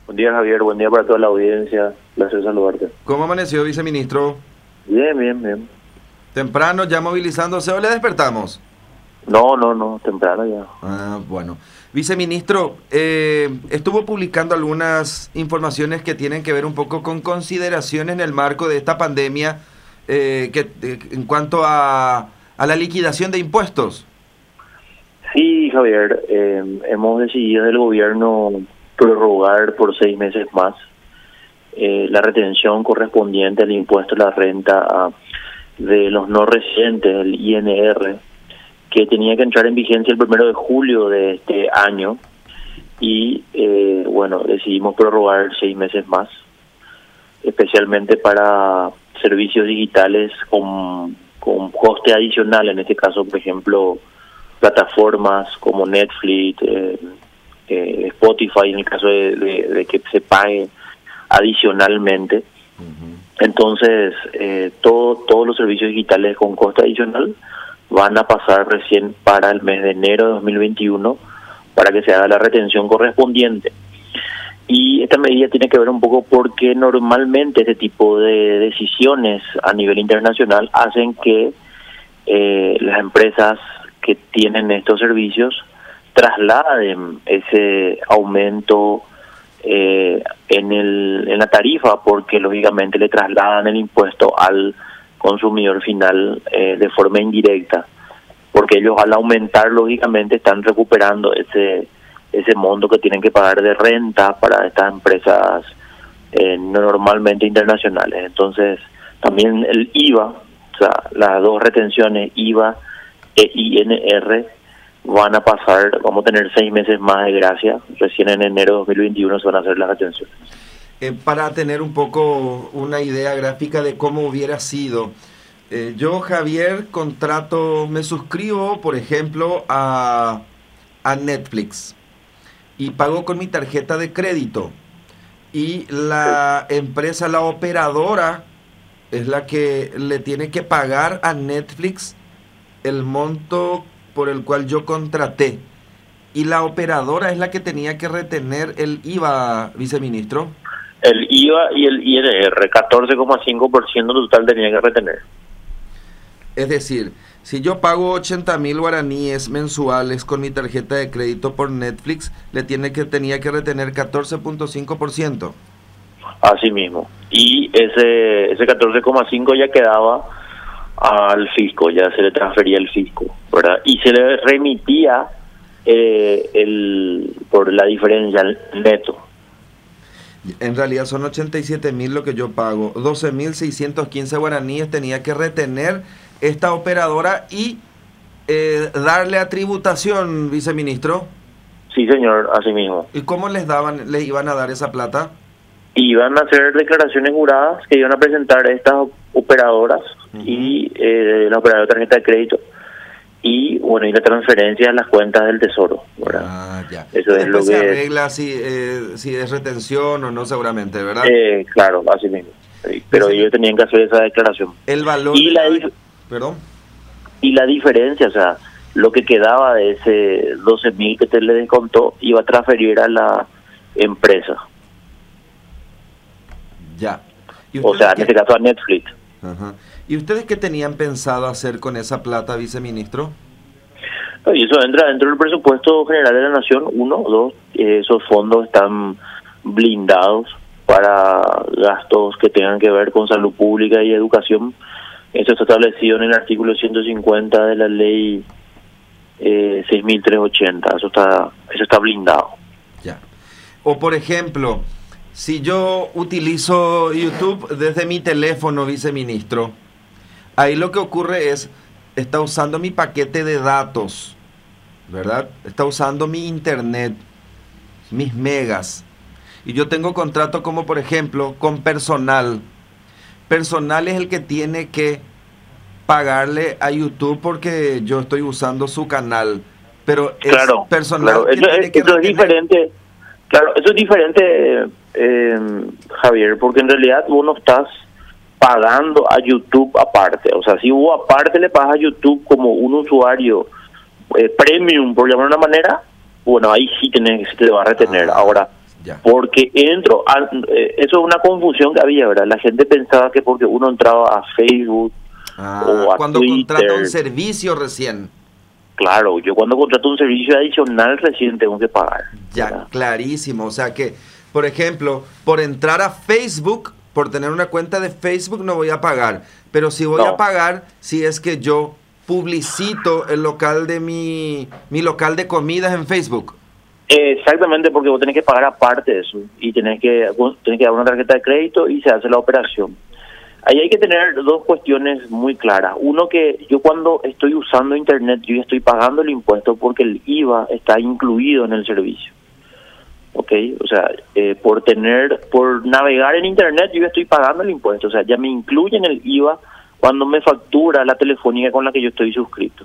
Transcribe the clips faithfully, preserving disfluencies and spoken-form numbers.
Buen día, Javier. Buen día para toda la audiencia. Placer saludarte. ¿Cómo amaneció, viceministro? Bien, bien, bien. ¿Temprano ya movilizándose o le despertamos? No, no, no. Temprano ya. Ah, bueno. Viceministro, eh, estuvo publicando algunas informaciones que tienen que ver un poco con consideraciones en el marco de esta pandemia eh, que, eh, en cuanto a, a la liquidación de impuestos. Sí, Javier. Eh, hemos decidido del gobierno prorrogar por seis meses más eh, la retención correspondiente al impuesto a la renta a, de los no residentes, el I N R, que tenía que entrar en vigencia el primero de julio de este año. Y eh, bueno, decidimos prorrogar seis meses más, especialmente para servicios digitales con, con coste adicional, en este caso, por ejemplo, plataformas como Netflix, eh, eh, Spotify, en el caso de, de, de que se pague adicionalmente. Uh-huh. Entonces, eh, todo, todos los servicios digitales con coste adicional van a pasar recién para el mes de enero de dos mil veintiuno para que se haga la retención correspondiente. Y esta medida tiene que ver un poco porque normalmente este tipo de decisiones a nivel internacional hacen que eh, las empresas que tienen estos servicios trasladen ese aumento eh, en, el, en la tarifa, porque lógicamente le trasladan el impuesto al consumidor final eh, de forma indirecta, porque ellos al aumentar lógicamente están recuperando ese ese monto que tienen que pagar de renta para estas empresas eh, normalmente internacionales. Entonces también el I V A, o sea, las dos retenciones I V A e I N R van a pasar, vamos a tener seis meses más de gracia, recién en enero de dos mil veintiuno se van a hacer las retenciones. Eh, para tener un poco una idea gráfica de cómo hubiera sido, eh, yo, Javier, contrato, me suscribo, por ejemplo, a, a Netflix y pago con mi tarjeta de crédito, y la empresa, la operadora, es la que le tiene que pagar a Netflix el monto por el cual yo contraté, y la operadora es la que tenía que retener el I V A, viceministro. El I V A y el I N R, catorce coma cinco por ciento total tenía que retener. Es decir, si yo pago ochenta mil guaraníes mensuales con mi tarjeta de crédito por Netflix, le tiene que tenía que retener catorce punto cinco por ciento. Así mismo. Y ese ese catorce coma cinco ya quedaba al fisco, ya se le transfería el fisco, ¿verdad? Y se le remitía eh, el por la diferencia neto. En realidad son ochenta y siete mil lo que yo pago. doce mil seiscientos quince guaraníes tenía que retener esta operadora y eh, darle a tributación, viceministro. Sí, señor, así mismo. ¿Y cómo les daban, les iban a dar esa plata? Iban a hacer declaraciones juradas que iban a presentar estas operadoras. Uh-huh. Y eh, la operadora de tarjeta de crédito y bueno, y la transferencia a las cuentas del tesoro, ¿verdad? Ah, ya. Eso es lo que se arregla si, eh, si es retención o no, seguramente, ¿verdad? Eh, claro, así mismo. Sí, pero sí, ellos tenían que hacer esa declaración. El valor y la, la perdón. Y la diferencia, o sea, lo que quedaba de ese doce mil que te le descontó iba a transferir a la empresa. Ya. O sea, en este caso a Netflix. Ajá. ¿Y ustedes qué tenían pensado hacer con esa plata, viceministro? Y eso entra dentro del presupuesto general de la Nación. Uno, dos, eh, esos fondos están blindados para gastos que tengan que ver con salud pública y educación. Eso está establecido en el artículo ciento cincuenta de la ley eh, seis mil trescientos ochenta. Eso está, eso está blindado. Ya. O por ejemplo, si yo utilizo YouTube desde mi teléfono, viceministro, ahí lo que ocurre es, está usando mi paquete de datos, ¿verdad? Está usando mi internet, mis megas. Y yo tengo contrato como, por ejemplo, con Personal. Personal es el que tiene que pagarle a YouTube porque yo estoy usando su canal. Pero es claro, Personal claro. que eso, tiene que eso es diferente. Claro, eso es diferente, eh, Javier, porque en realidad vos no estás pagando a YouTube aparte. O sea, si vos aparte le pagas a YouTube como un usuario eh, premium, por llamar de una manera, bueno, ahí sí tenés, se te va a retener. Ah, Ahora, Ya. Porque entro, a, eh, eso es una confusión que había, ¿verdad? La gente pensaba que porque uno entraba a Facebook Ah, o a cuando Twitter, contrata un servicio recién. claro, yo cuando contrato un servicio adicional recién tengo que pagar. Ya, ¿verdad? clarísimo. O sea que, por ejemplo, por entrar a Facebook, por tener una cuenta de Facebook no voy a pagar. Pero sí voy No. a pagar si es que yo publicito el local de mi, mi local de comidas en Facebook. Exactamente, porque vos tenés que pagar aparte de eso y tenés que, vos tenés que dar una tarjeta de crédito y se hace la operación. Ahí hay que tener dos cuestiones muy claras. Uno, que yo cuando estoy usando internet, yo ya estoy pagando el impuesto porque el I V A está incluido en el servicio. ¿Ok? O sea, eh, por tener, por navegar en internet, yo ya estoy pagando el impuesto. O sea, ya me incluyen el I V A cuando me factura la telefónica con la que yo estoy suscrito.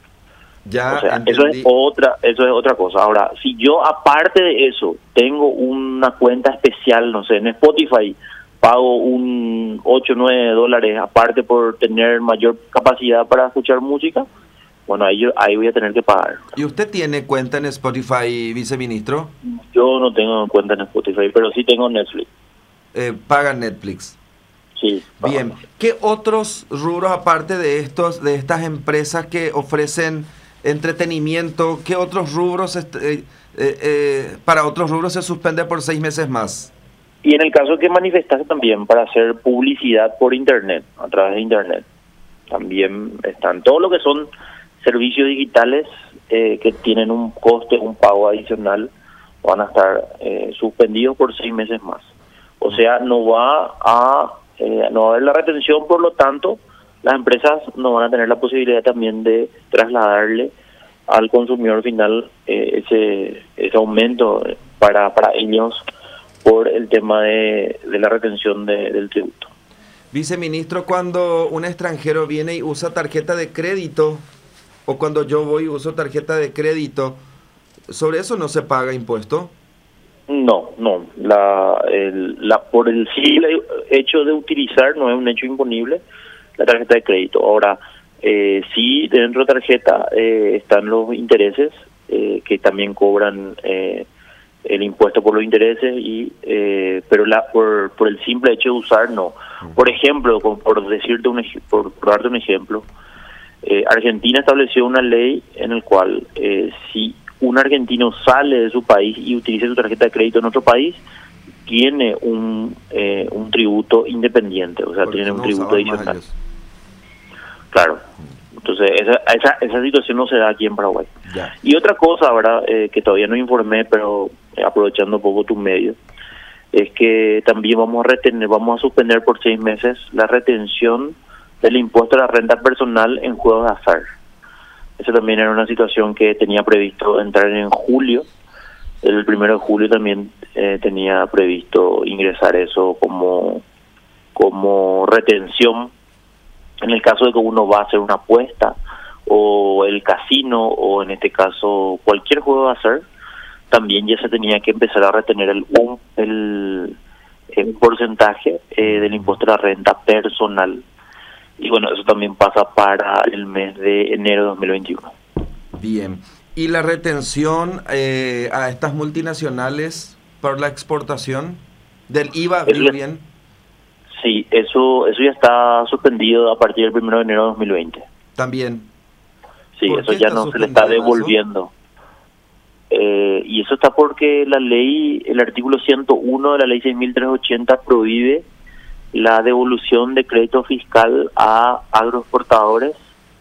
Ya, O sea, entendí. eso es otra, eso es otra cosa. Ahora, si yo aparte de eso tengo una cuenta especial, no sé, en Spotify, pago un ocho o nueve dólares aparte por tener mayor capacidad para escuchar música, bueno, ahí, yo, ahí voy a tener que pagar. ¿Y usted tiene cuenta en Spotify, viceministro? Yo no tengo cuenta en Spotify, pero sí tengo Netflix. Eh, paga Netflix. Sí. Bien. Pago. ¿Qué otros rubros, aparte de estos, de estas empresas que ofrecen entretenimiento, qué otros rubros, este, eh, eh, eh, para otros rubros se suspende por seis meses más? Y en el caso que manifestaste también para hacer publicidad por internet, a través de internet, también están todo lo que son servicios digitales eh, que tienen un coste, un pago adicional, van a estar eh, suspendidos por seis meses más. O sea, no va a eh, no va a haber la retención, por lo tanto, las empresas no van a tener la posibilidad también de trasladarle al consumidor final eh, ese ese aumento para para ellos por el tema de, de la retención de, del tributo. Viceministro, cuando un extranjero viene y usa tarjeta de crédito, o cuando yo voy y uso tarjeta de crédito, ¿sobre eso no se paga impuesto? No, no. La, el, la por el simple hecho de utilizar no es un hecho imponible la tarjeta de crédito. Ahora, eh, sí, dentro de tarjeta eh, están los intereses eh, que también cobran eh, el impuesto por los intereses, y eh, pero la por, por el simple hecho de usar no. Por ejemplo, por, por decirte un por, por darte un ejemplo, eh, Argentina estableció una ley en el cual eh, si un argentino sale de su país y utiliza su tarjeta de crédito en otro país, tiene un eh, un tributo independiente, o sea, Porque tiene un no tributo usaban más adicional. ellos. Claro. Entonces, esa, esa esa situación no se da aquí en Paraguay. Ya. Y otra cosa, ¿verdad?, eh, que todavía no informé, pero eh, aprovechando un poco tu medio, es que también vamos a retener, vamos a suspender por seis meses la retención del impuesto a la renta personal en juegos de azar. Eso también era una situación que tenía previsto entrar en julio. El primero de julio también eh, tenía previsto ingresar eso como, como retención en el caso de que uno va a hacer una apuesta, o el casino, o en este caso cualquier juego de azar. También ya se tenía que empezar a retener el un el, el porcentaje eh, del impuesto a la renta personal. Y bueno, eso también pasa para el mes de enero de dos mil veintiuno. Bien. ¿Y la retención eh, a estas multinacionales por la exportación del I V A, Eso digo ya- bien? Sí, eso eso ya está suspendido a partir del primero de enero de dos mil veinte. También. Sí, ¿Por eso qué ya está no se le está suspendido eso? devolviendo. Eh, y eso está porque la ley, el artículo ciento uno de la ley seis mil trescientos ochenta prohíbe la devolución de crédito fiscal a agroexportadores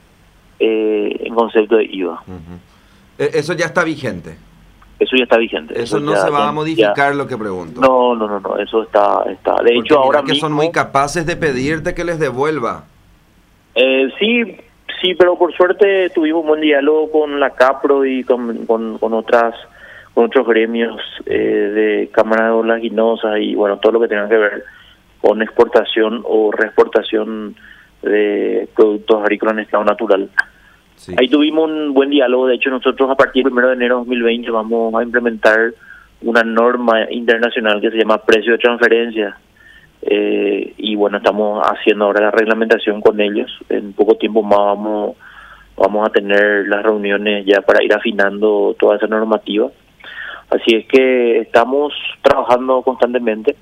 eh, en concepto de I V A. Uh-huh. Eh, eso ya está vigente. Eso ya está vigente. Eso, no ya- se va ya- a modificar, ya- lo que pregunto. No, no, no, no, eso está, está. De Porque hecho, mira ahora que mismo, son muy capaces de pedirte que les devuelva. eh, sí, sí, pero por suerte tuvimos un buen diálogo con la CAPRO y con, con, con otras, con otros gremios eh, de cámaras de oleaginosas y bueno, todo lo que tenga que ver con exportación o reexportación de productos agrícolas en estado natural. Sí. Ahí tuvimos un buen diálogo. De hecho, nosotros a partir del primero de enero de dos mil veinte vamos a implementar una norma internacional que se llama precio de transferencia. Eh, y bueno, estamos haciendo ahora la reglamentación con ellos. En poco tiempo más vamos, vamos a tener las reuniones ya para ir afinando toda esa normativa. Así es que estamos trabajando constantemente.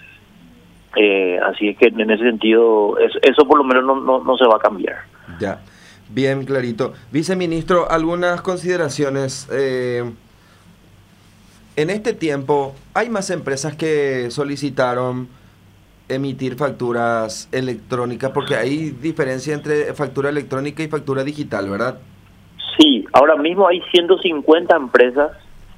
Eh, así es que en ese sentido, eso, eso por lo menos no, no, no se va a cambiar. Ya, bien clarito. Viceministro, algunas consideraciones. Eh, en este tiempo, ¿hay más empresas que solicitaron emitir facturas electrónicas? Porque hay diferencia entre factura electrónica y factura digital, ¿verdad? Sí, ahora mismo hay ciento cincuenta empresas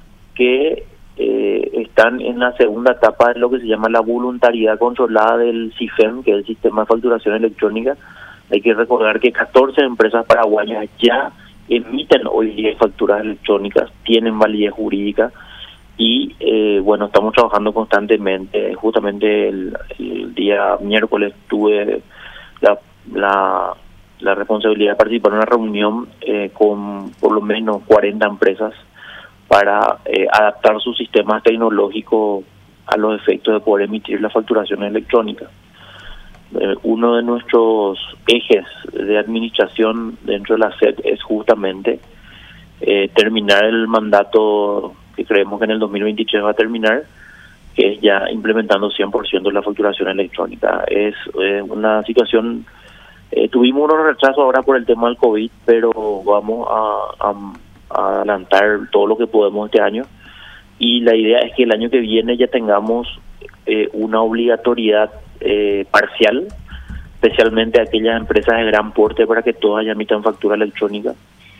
que eh, están en la segunda etapa de lo que se llama la voluntariedad controlada del C I F E M, que es el Sistema de Facturación Electrónica. Hay que recordar que catorce empresas paraguayas ya emiten hoy día facturas electrónicas, tienen validez jurídica y, eh, bueno, estamos trabajando constantemente. Justamente el, el día miércoles tuve la, la, la responsabilidad de participar en una reunión eh, con por lo menos cuarenta empresas para eh, adaptar sus sistemas tecnológicos a los efectos de poder emitir las facturaciones electrónicas. Eh, uno de nuestros ejes de administración dentro de la S E D es justamente eh, terminar el mandato que creemos que en el dos mil veintitrés va a terminar, que es ya implementando cien por ciento la facturación electrónica. Es eh, una situación, eh, tuvimos unos retrasos ahora por el tema del COVID, pero vamos a, a a adelantar todo lo que podemos este año, y la idea es que el año que viene ya tengamos eh, una obligatoriedad eh, parcial, especialmente aquellas empresas de gran porte, para que todas ya emitan factura electrónica.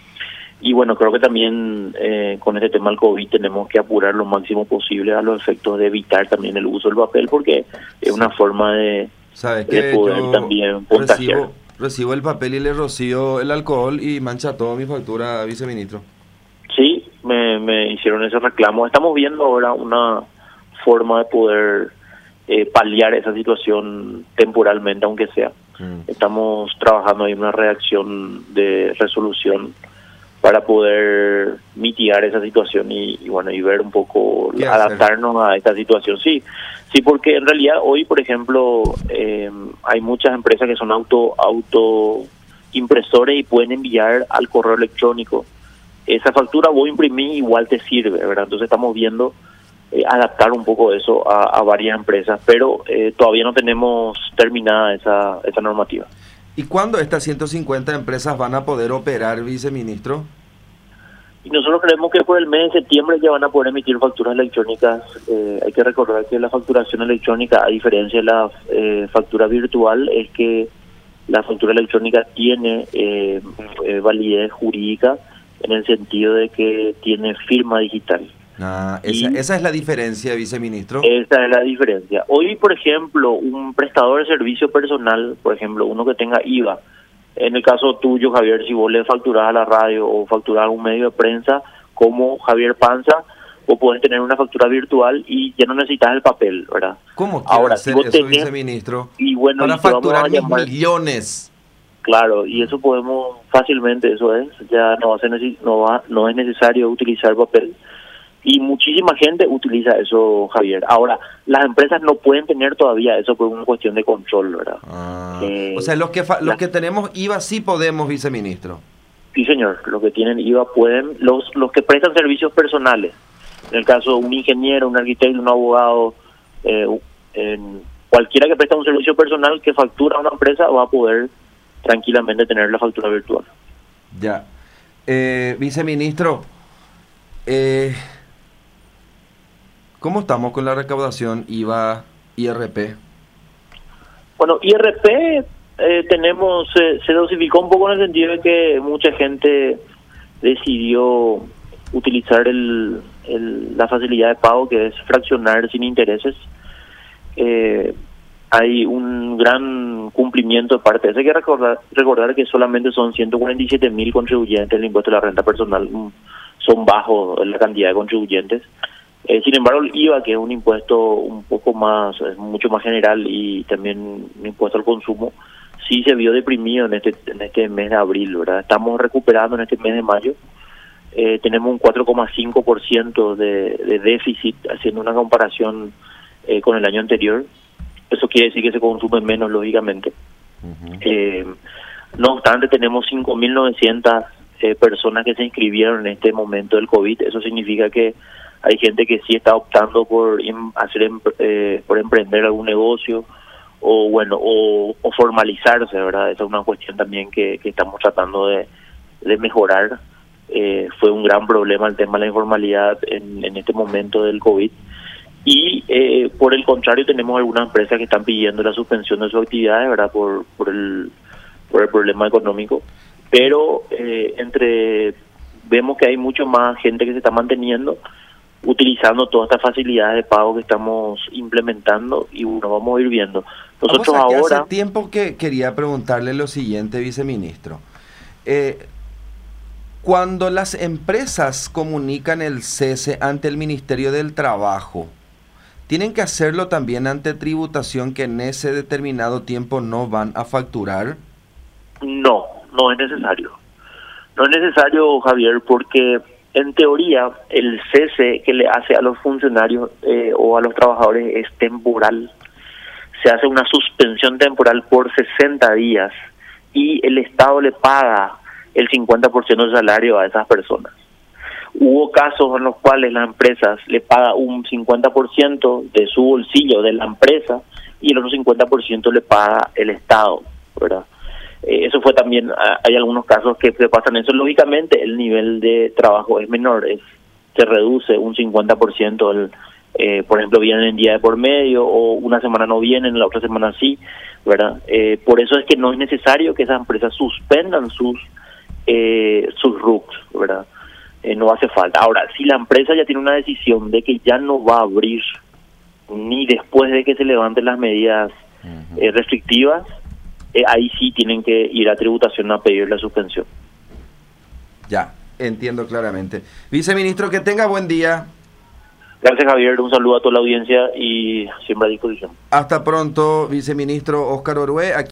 Y bueno, creo que también eh, con este tema del COVID tenemos que apurar lo máximo posible a los efectos de evitar también el uso del papel, porque es una forma de, de poder también contagiar. Recibo, recibo el papel y le rocío el alcohol y mancha todo mi factura, viceministro. Sí, me, me hicieron ese reclamo. Estamos viendo ahora una forma de poder eh, paliar esa situación temporalmente, aunque sea. Mm. Estamos trabajando en una redacción de resolución para poder mitigar esa situación y, y bueno, y ver un poco, adaptarnos hacer? a esta situación. Sí, sí, porque en realidad hoy, por ejemplo, eh, hay muchas empresas que son auto, auto impresores y pueden enviar al correo electrónico. Esa factura voy a imprimir, igual te sirve, ¿verdad? Entonces estamos viendo eh, adaptar un poco eso a, a varias empresas, pero eh, todavía no tenemos terminada esa, esa normativa. ¿Y cuándo estas ciento cincuenta empresas van a poder operar, viceministro? Y nosotros creemos que por el mes de septiembre ya van a poder emitir facturas electrónicas. Eh, hay que recordar que la facturación electrónica, a diferencia de la eh, factura virtual, es que la factura electrónica tiene eh, eh, validez jurídica, en el sentido de que tiene firma digital. Ah, esa, esa es la diferencia, viceministro. Esa es la diferencia. Hoy, por ejemplo, un prestador de servicio personal, por ejemplo, uno que tenga I V A, en el caso tuyo, Javier, si vos le facturás a la radio o facturás a un medio de prensa como Javier Panza, vos podés tener una factura virtual y ya no necesitas el papel, ¿verdad? ¿Cómo quiere Ahora, hacer si vos eso, tenés, viceministro? Y bueno, para y facturar mis llamar, millones. Claro, y eso podemos fácilmente, eso es, ya no va a ser neces- no va, no es necesario utilizar papel. Y muchísima gente utiliza eso, Javier. Ahora, las empresas no pueden tener todavía eso por una cuestión de control, ¿verdad? Ah, eh, o sea, los que fa- los la, que tenemos I V A sí podemos, viceministro. Sí, señor. Los que tienen I V A pueden, los los que prestan servicios personales. En el caso de un ingeniero, un arquitecto, un abogado, eh, en cualquiera que presta un servicio personal que factura a una empresa va a poder tranquilamente tener la factura virtual. Ya. Eh, viceministro, eh, ¿cómo estamos con la recaudación I V A, I R P? Bueno, I R P eh, tenemos, eh, se dosificó un poco en el sentido de que mucha gente decidió utilizar el, el, la facilidad de pago, que es fraccionar sin intereses. Eh, hay un gran cumplimiento de parte. Hay que recordar, recordar que solamente son ciento cuarenta y siete mil contribuyentes del impuesto a la renta personal. Son bajos la cantidad de contribuyentes. Eh, sin embargo, el I V A, que es un impuesto un poco más, es mucho más general, y también un impuesto al consumo, sí se vio deprimido en este en este mes de abril, ¿verdad? Estamos recuperando en este mes de mayo. Eh, tenemos un cuatro coma cinco por ciento de, de déficit, haciendo una comparación eh, con el año anterior. Eso quiere decir que se consume menos, lógicamente. Uh-huh. Eh, no obstante, tenemos cinco mil novecientas eh, personas que se inscribieron en este momento del COVID. Eso significa que Hay gente que sí está optando por em, hacer eh, por emprender algún negocio o bueno o, o formalizarse, ¿verdad? Esa es una cuestión también que, que estamos tratando de, de mejorar. Eh, fue un gran problema el tema de la informalidad en, en este momento del COVID. Y eh, por el contrario, tenemos algunas empresas que están pidiendo la suspensión de sus actividades, ¿verdad? Por, por, el, por el problema económico. Pero eh, entre vemos que hay mucho más gente que se está manteniendo utilizando todas estas facilidades de pago que estamos implementando y bueno, vamos a ir viendo. Nosotros Vamos, ahora... Hace tiempo que quería preguntarle lo siguiente, viceministro. Eh, cuando las empresas comunican el cese ante el Ministerio del Trabajo, ¿tienen que hacerlo también ante tributación que en ese determinado tiempo no van a facturar? No, no es necesario. No es necesario, Javier, porque en teoría el cese que le hace a los funcionarios eh, o a los trabajadores es temporal. Se hace una suspensión temporal por sesenta días y el Estado le paga el cincuenta por ciento del salario a esas personas. Hubo casos en los cuales las empresas le pagan un cincuenta por ciento de su bolsillo de la empresa y el otro cincuenta por ciento le paga el Estado, ¿verdad? Eh, eso fue también, hay algunos casos que, que pasan eso. Lógicamente el nivel de trabajo es menor, es, se reduce un cincuenta por ciento, el, eh, por ejemplo, vienen en día de por medio o una semana no vienen, la otra semana sí, ¿verdad? Eh, por eso es que no es necesario que esas empresas suspendan sus, eh, sus R U Cs, ¿verdad? Eh, no hace falta. Ahora, si la empresa ya tiene una decisión de que ya no va a abrir ni después de que se levanten las medidas uh-huh. eh, restrictivas, eh, ahí sí tienen que ir a tributación a pedir la suspensión. Ya, entiendo claramente. Viceministro, que tenga buen día. Gracias, Javier. Un saludo a toda la audiencia y siempre a disposición. Hasta pronto, viceministro Óscar Orué. Aquí